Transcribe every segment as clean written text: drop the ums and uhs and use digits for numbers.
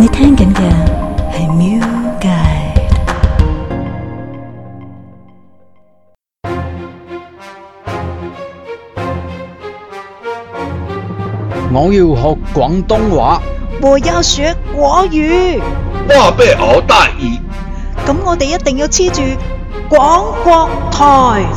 你聽緊嘅係 Mew Guide。 我要學廣東話， 我要學國語。 我被敖大意。 咁我哋一定要黐住廣國台。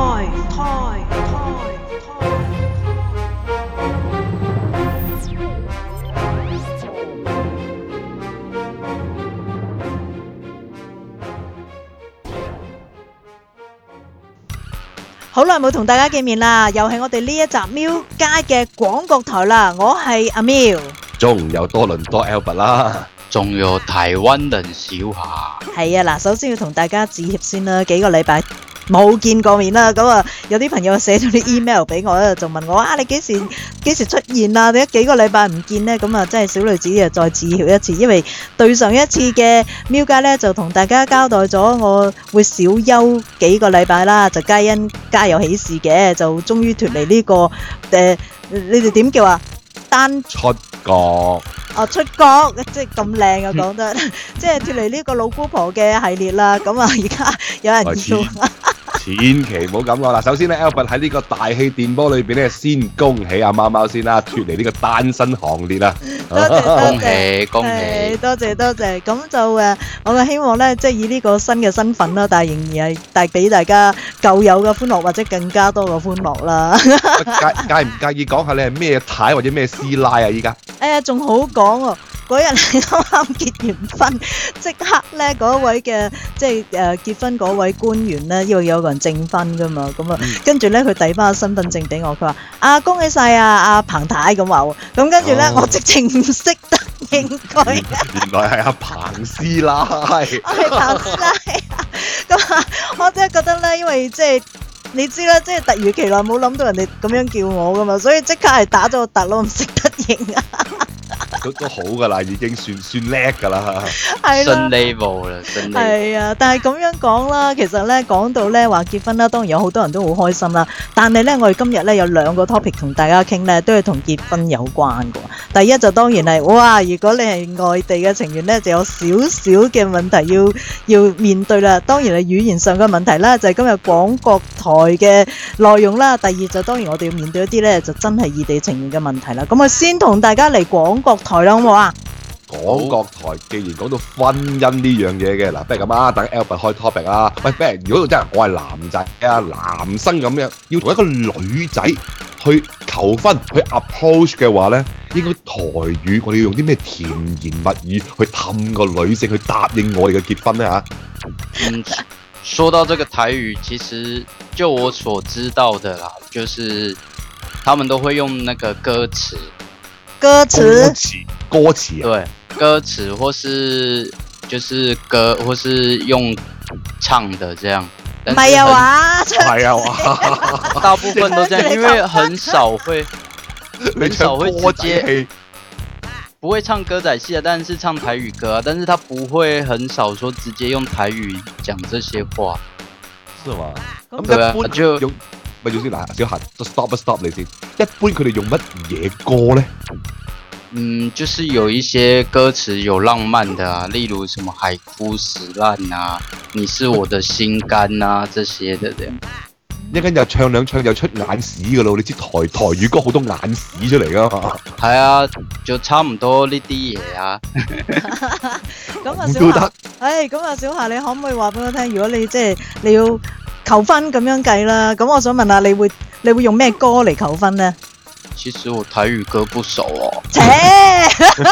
好耐冇同大家見面啦，又係我哋呢一集 Mew Guide嘅廣國台啦。我係阿 Mew， 仲有多倫多 Albert 啦， 仲有台灣人小夏。 係啊，嗱，首先要同大家致歉先啦，幾個禮拜冇見過面啦，咁啊有啲朋友寫咗啲 email 俾我咧，就問我你幾時出現啊？你一幾個禮拜唔見呢？咁啊真係小女子啊再致歉一次，因為對上一次嘅 Mew Guide咧就同大家交代咗我會小休幾個禮拜啦，就皆因家有喜事嘅，就終於脫離呢個你哋點叫啊？ 出國。 出國即係咁靚啊講得，即係脫離呢個老姑婆嘅系列啦。咁啊，而家有人要千祈唔好咁講啦。首先咧 ，Albert 喺呢個大氣電波裏邊咧，先恭喜阿貓貓先啦，脫離呢個單身行列啊！ 多謝， 恭喜， 多謝。咁就我嘅希望咧，即係以呢個新嘅身份啦，但係仍然係帶俾大家舊有嘅歡樂，或者更加多嘅歡樂啦。 介唔介意講下你係咩太或者咩師奶啊？依家仲好講喎。嗰日你啱啱結完婚，即刻咧嗰位嘅即係結婚嗰位官員咧，因為有個人證婚噶嘛，咁啊，跟住咧佢遞翻個身份證俾我，佢話恭喜晒阿彭太咁話喎，咁跟住咧我直情唔識得應佢， 原來係阿彭師奶， 係彭師奶啊，咁啊，我真係覺得咧，因為即係你知啦，即係突如其來冇諗到人哋咁樣叫我噶嘛，所以即刻係打咗個突咯，唔識得應啊。 都好噶啦，已經算叻噶啦， 係啦， 新 level 啦，新 level。 係啊，但係咁樣講啦，其實咧講到咧話結婚啦，當然有好多人都好開心啦。但係咧，我哋今日咧有兩個 topic 同大家傾咧，都係同結婚有關嘅。第一就當然係，哇！如果你係外地嘅情緣咧，就有少少嘅問題要面對啦。當然係語言上嘅問題啦，就係今日廣國台嘅內容啦。第二就當然我哋要面對一啲咧，就真係異地情緣嘅問題啦。咁我先同大家嚟廣國台啦，好唔好啊？ 廣國台既然講到婚姻呢樣嘢嘅，嗱，不如咁啊，等 Albert 開 topic 啊。喂，不如如果真係我係男仔啊，男生咁樣要同一個女仔去求婚去 approach 嘅話咧，應該台語我哋要用啲咩甜言蜜語去氹個女性去答應我哋嘅結婚咧嚇？ 說到這個台語，其實就我所知道的啦，就是他們都會用那個歌詞， 歌詞， 對，歌詞或是就是歌，或是用唱的這樣。 唔係啊話， 係啊話， 大部分都這樣，因為很少會直接不會唱歌仔戲啊，但是唱台語歌啊，但是他不會很少說直接用台語講這些話， 是嘛？咁一般就用咪要先嗱，小夏就 stop 你先。一般佢哋用乜嘢歌咧？ 就是有一些歌詞有浪漫的啊，例如什麼海枯石爛啊，你是我的心肝啊，這些的這樣。 一陣又唱兩唱又出眼屎噶咯，你知台語歌好多眼屎出嚟噶嘛？ 係啊，就差唔多呢啲嘢啊。 咁啊，小夏，咁啊，小夏，你可唔可以話俾我聽？如果你即係你要求婚咁樣計啦，咁我想問下，你會用咩歌嚟求婚呢？ 其實我台語歌不熟哦。 呃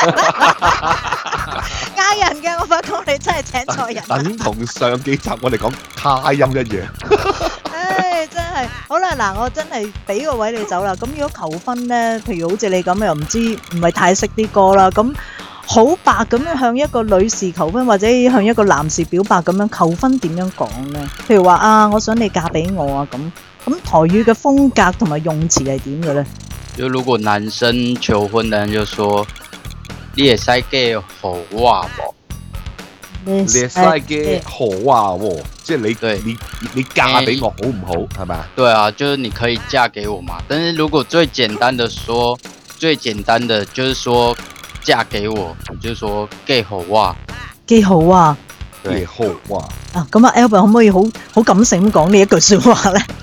人嘅，我發覺你真係請錯人。 等同上幾集我哋講卡音一樣。 真係好啦，嗱，我真係俾個位你走啦。咁如果求婚呢，譬如好似你咁，又唔係太識啲歌啦，咁好白咁樣向一個女士求婚，或者向一個男士表白咁樣求婚，點樣講呢？譬如話我想你嫁俾我啊，咁台語嘅風格同埋用詞係點嘅呢？ 就如果男生求婚的人就說你會使嫁給我無？ 你係嘥嘅好啊喎，即係你嫁俾我好唔好係咪啊？ 對啊，就是你可以嫁給我嘛。但是如果最簡單的說，最簡單的就是說嫁给我，就是说嫁好哇。 幾好啊！ 幾好哇！ 啊，咁啊 Albert 可唔可以好感性咁講呢一句説話咧？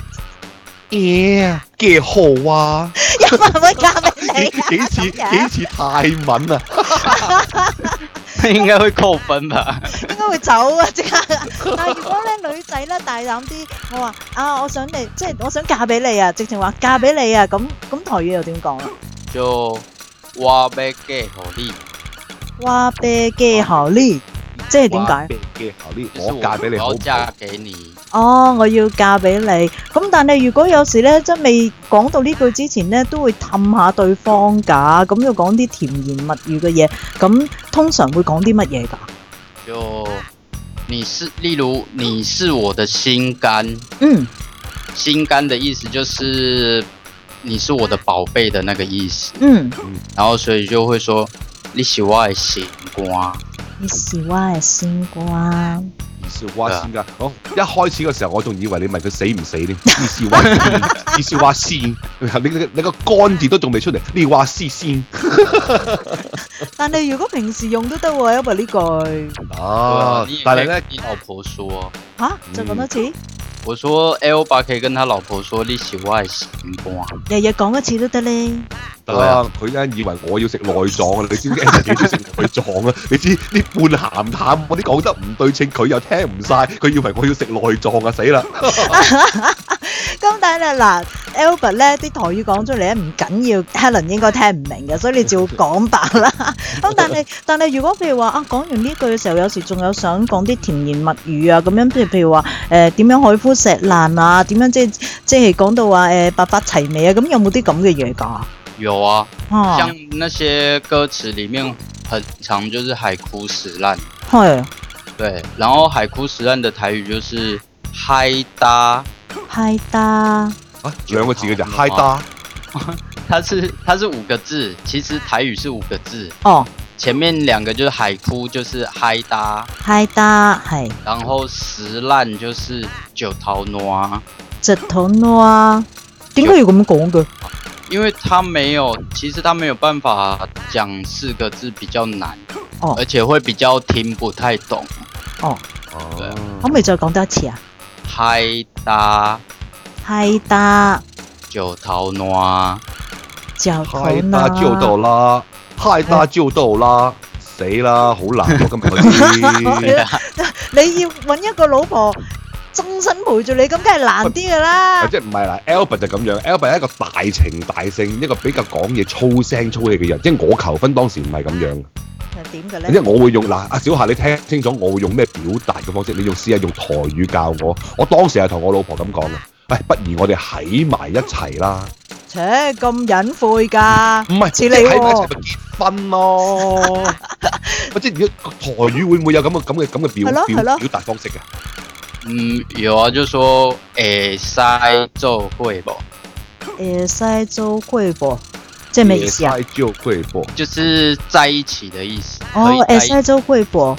幾好啊！ 有冇人會嫁俾你啊？ 幾似泰文啊！ 應該會扣分吧？ 應該會走啊！即刻。但係如果咧女仔咧大膽啲，我話啊，我想你，即係我想嫁俾你啊，直情話嫁俾你啊，咁台語又點講啊？ 就我要嫁好你。 哇啤嘅好呢？即係點解？ 嘅好呢？ 就是我嫁俾你好唔好？ 我嫁給你。 哦，我要嫁俾你。咁但係如果有時咧，真未講到呢句之前咧，都會氹下對方㗎。咁要講啲甜言蜜語嘅嘢，咁通常會講啲乜嘢㗎？ 就例如你是我的心肝。 嗯， 心肝的意思就是你是我的寶貝的那個意思。 嗯， 然後所以就會說你是我的心肝。 你是我嘅心肝。 是挖先㗎，我一開始嘅時候我仲以為你問佢死唔死添，你是挖先，你是挖先，你個肝字都仲未出嚟，你挖絲先。 但係如果平時用都得喎，因為呢句。 啊， 你也但係咧， 可以跟你老婆說。 嚇，再講多次。 我說 Elba 可以跟他老婆說你是我的心肝。 日日講一次都得咧。 得啦，佢咧以為我要食內臟啊！你知唔知 Elba 幾中意食內臟啊？你知啲半鹹淡嗰啲講得唔對稱，佢又聽唔晒，佢以為我要食內臟啊！死啦！ 咁但係嗱 Albert 咧啲台語講出嚟咧唔緊要 ，Helen 應該聽唔明嘅，所以你照講白啦。咁但係如果譬如話啊講完呢句嘅時候，有時仲有想講啲甜言蜜語啊咁樣，譬如話點樣海枯石爛啊，點樣即係講到話白髮齊眉啊，咁有冇啲咁嘅嘢㗎？ 有啊，像那些歌詞裡面很常就是海枯石爛。 係。 對，然後海枯石爛的台語就是嗨搭。 嗨搭啊，兩個字嘅就嗨搭。 它是5個字，其實台語是5個字。 哦。 前面2個就是海枯，就是嗨搭。 嗨搭係。 然後石爛就是九頭挪。 九頭挪，點解要咁講嘅？ 因為其實他沒有辦法講4個字比較難， 哦， 而且會比較聽不太懂。 哦， 對， 可唔可以再講多一次啊？ 嗨搭， 嗨搭， 九頭挪， 九頭嗨挪， 搭就到啦，嗨搭就到啦，死啦，好難喎今日嗰啲。 你要揾一個老婆。終身陪住你，咁梗係難啲㗎啦。 即係唔係啦 ？Albert 就咁樣 ，Albert 係一個大情大性，一個比較講嘢粗聲粗氣嘅人。即係我求婚當時唔係咁樣。 係點嘅咧？ 即係我會用嗱，阿小夏你聽清楚，我會用咩表達嘅方式？你試下用台語教我。我當時係同我老婆咁講嘅，喂，不如我哋喺埋一齊啦。 切，咁隱晦㗎？ 唔係， 似你喺埋一齊咪結婚咯。即係如果台語會唔會有咁嘅表達方式嘅？ 有啊，就說會使做伙不？ 會使做伙不？即係咩意思啊？ 會使做伙不， 就是在一起的意思。 哦，會使做伙不。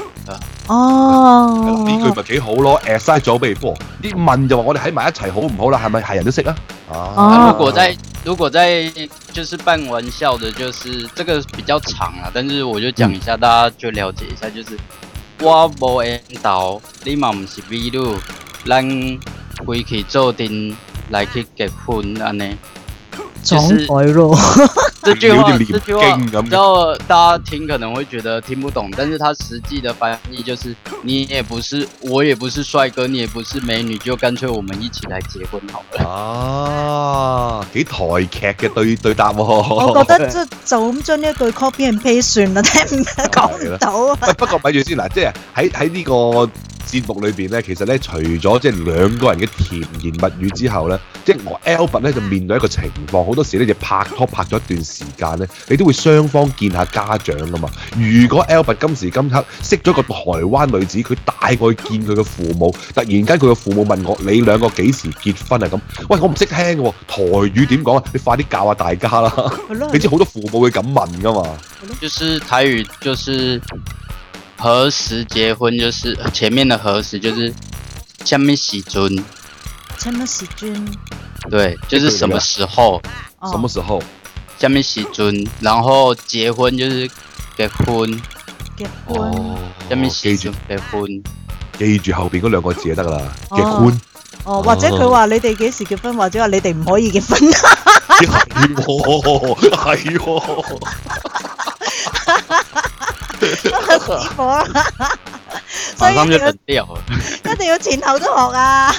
哦，呢句咪幾好咯？會使做伙不，啲問就話我哋喺埋一齊好唔好啦？係咪係人都識啊？ 啊，如果在就是半玩笑的，就是這個比較長啊，但是我就講一下，大家就了解一下，就是。我無緣投，你嘛唔是美女，咱回去做陣來去結婚安尼。 就是咯。 這句話，然後大家聽可能會覺得聽不懂，但是它實際的翻譯就是你也不是，我也不是帥哥，你也不是美女，就乾脆我們一起來結婚好了。 啊，幾台劇嘅對答喎。 我覺得就咁將呢一句 copy and paste 算啦，聽唔講唔到啊。 不過咪住先嗱，即係喺呢個節目裏邊咧，其實咧除咗即係兩個人嘅甜言蜜語之後咧，即係我 Albert 咧就面對一個情況，好多時咧就拍拖拍咗一段時間咧，你都會雙方見下家長噶嘛。如果 Albert 今時今刻識咗個台灣女子，佢帶我去見佢嘅父母，突然間佢嘅父母問我：你兩個幾時結婚啊？咁，喂，我唔識聽嘅喎，台語點講啊？你快啲教下大家啦！你知好多父母會咁問噶嘛？ 就是台語就是何時結婚，就是前面的何時就是下面時陣。 什麼時陣？ 對，就是什麼時候？ 什麼時候？ 下面时阵，然后结婚就是结婚， 結婚。 哦， 下面時記住陣結婚。 記住後邊嗰兩個字就得噶啦， 哦結婚。 哦，或者佢話你哋幾時結婚，或者話你哋唔可以結婚。 係喎，係喎。 死火啦！所馬上就以一定要冷掉了。 一定要前後都學啊！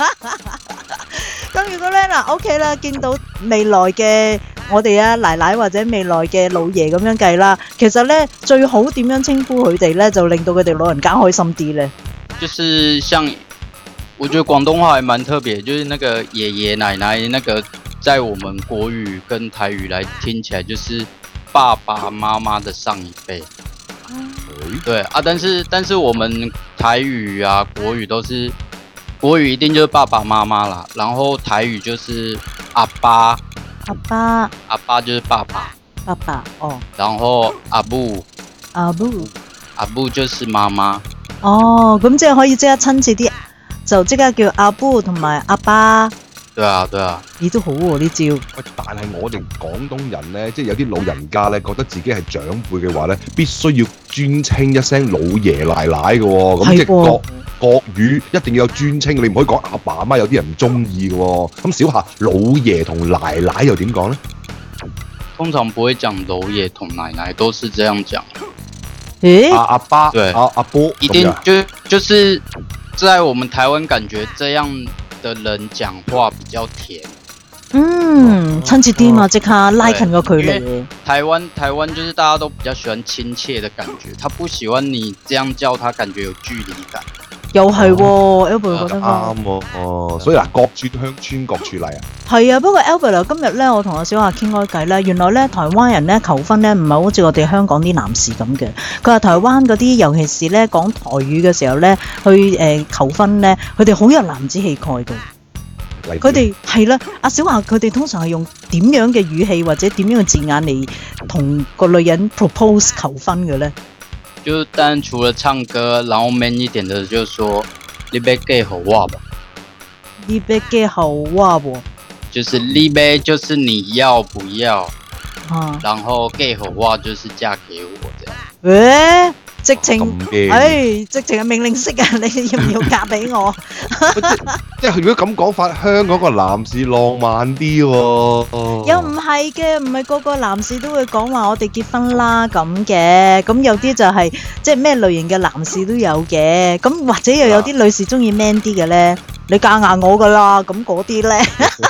咁如果咧嗱 OK 啦，見到未來嘅我哋啊奶奶或者未來嘅老爺咁樣計啦，其實咧最好點樣稱呼佢哋咧，就令到佢哋老人家開心啲咧。 就是像，我覺得廣東話還蠻特別，就是那個爺爺奶奶那個，在我們國語跟台語來聽起來，就是爸爸媽媽的上一輩。對啊，但是我們台語啊國語都是，國語一定就是爸爸媽媽啦，然後台語就是阿爸， 阿爸、 阿爸就是爸爸， 爸爸，哦， 然後阿母， 阿母， 阿母就是媽媽。 哦，咁即係可以即刻親切啲，就即刻叫阿母同埋阿爸。 對啊，對啊。 咦，都好喎呢招。 喂，但係我哋廣東人咧，即係有啲老人家咧，覺得自己係長輩嘅話咧，必須要尊稱一聲老爺奶奶嘅喎。咁即係國語一定要有尊稱，你唔可以講阿爸阿媽，有啲人唔中意嘅喎。咁小夏老爺同奶奶又點講咧？ 通常不會講老爺同奶奶，都是這樣講。 咦？ 阿爸， 對阿波， 一定就是在我們台灣感覺這樣的人講話比較甜。 嗯，親切啲嘛，即刻拉近個距離。 台灣就是大家都比較喜歡親切的感覺，他不喜歡你這樣叫他，感覺有距離感。 又係喎，Albert 覺得啱喎。哦，所以嗱，各處鄉村各處例啊。 係啊，不過 Albert 今日咧，我同阿小夏傾開偈咧，原來咧台灣人咧求婚咧唔係好似我哋香港啲男士咁嘅。佢話台灣嗰啲，尤其是咧講台語嘅時候咧，去求婚咧，佢哋好有男子氣概嘅。佢哋係啦，阿小夏佢哋通常係用點樣嘅語氣或者點樣嘅字眼嚟同個女人 propose 求婚嘅咧？ 就當然除了唱歌，然後 man 一點的就說你要嫁給我吧。 你要嫁給我喎？ 就是你要就是你要不要， 啊， 然後嫁給我就是嫁給我這樣。 直情，直情係命令式啊！你要唔要嫁俾我？ 即係如果咁講法，香港個男士浪漫啲喎。 又唔係嘅，唔係個個男士都會講話我哋結婚啦咁嘅。咁有啲就係即係咩類型嘅男士都有嘅。咁或者又有啲女士中意 man 啲嘅咧，你嫁硬我噶啦，咁嗰啲咧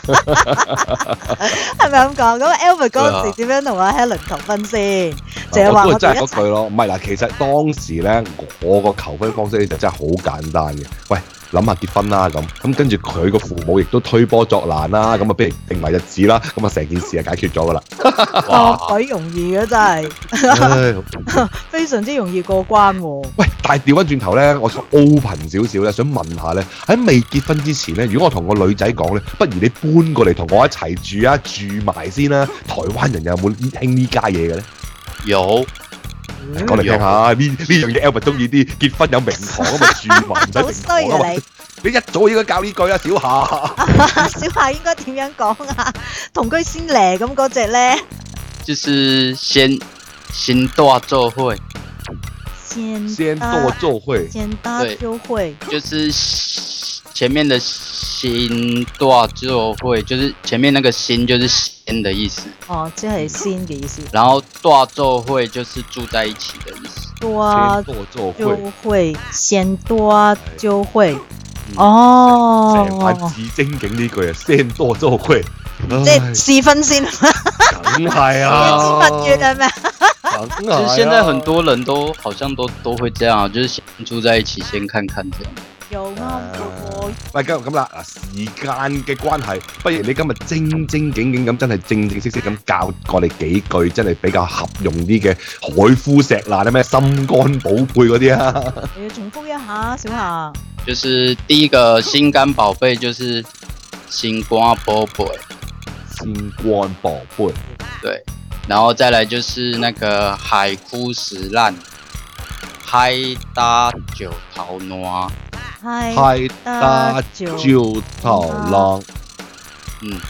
係咪咁講？咁 Albert 嗰陣時點樣同阿 Helen 求婚先？就係話我真係嗰句咯，唔係嗱，其實當時咧，我個求婚方式就真係好簡單嘅。喂，諗下結婚啦咁跟住佢個父母亦都推波助瀾啦，咁啊不如定埋日子啦，咁啊成件事就解決咗噶啦。 哇，鬼容易嘅真係，非常之容易過關喎。 喂，但係調翻轉頭咧，我想 open 少少咧，想問下咧，喺未結婚之前咧，如果我同個女仔講咧，不如你搬過嚟同我一齊住啊，住埋先啦。台灣人有冇興呢家嘢嘅咧？ 有。 講嚟聽下，呢樣嘢 Albert 中意啲，結婚有名堂啊嘛，住埋唔使名堂啊嘛。你一早應該教呢句啊，小夏。 小夏應該點樣講啊？同居先嚟咁嗰隻咧？ 就是先大做會。 先多做會。 先大就會。 就是前面的先大做會，就是前面那個先就是先的意思。 哦，即係先嘅意思。 然後大做會就是住在一起的意思。 多就會，先多就會。 哦，成晚字精警呢句啊，先多就會。 即係試婚先。 梗係啊。 蜜月係咪？ 其實現在很多人都好像都會這樣，就是先住在一起，先看看這樣。 又啱喎。 喂，咁啦，嗱，時間嘅關係，不如你今日正正經經咁，真係正正式式咁教我哋幾句，真係比較合用啲嘅海枯石爛啊，咩心肝寶貝嗰啲啊。 你要重複一下，小夏。 就是第一個心肝寶貝，就是心肝寶貝。 心肝寶貝。 對，然後再來就是那個海枯石爛，海打九頭爛。 海打九頭浪。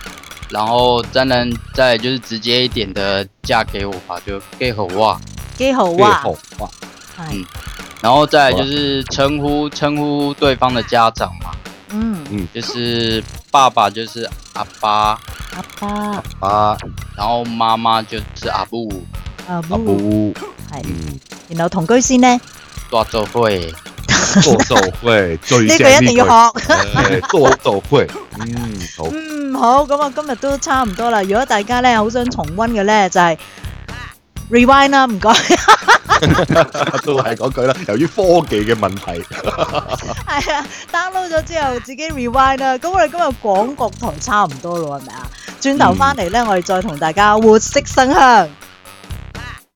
然後再來就是直接一點的嫁給我吧，就給好哇， 幾好啊， 哇， 係， 然後再來就是稱呼對方的家長嘛，就是爸爸就是阿爸，然後媽媽就是阿母， 係，然後同居先呢？ 多做會。 多做會，最呢個一定要學。 多做會，好。 好，咁啊，今日都差唔多啦。如果大家咧好想重溫嘅咧，就係 rewind 啦，唔該。 都係嗰句啦，由於科技嘅問題。 係啊 ，download 咗之後自己 rewind 啦。咁我哋今日廣角台差唔多咯，係咪啊？轉頭翻嚟咧，我哋再同大家活色生香。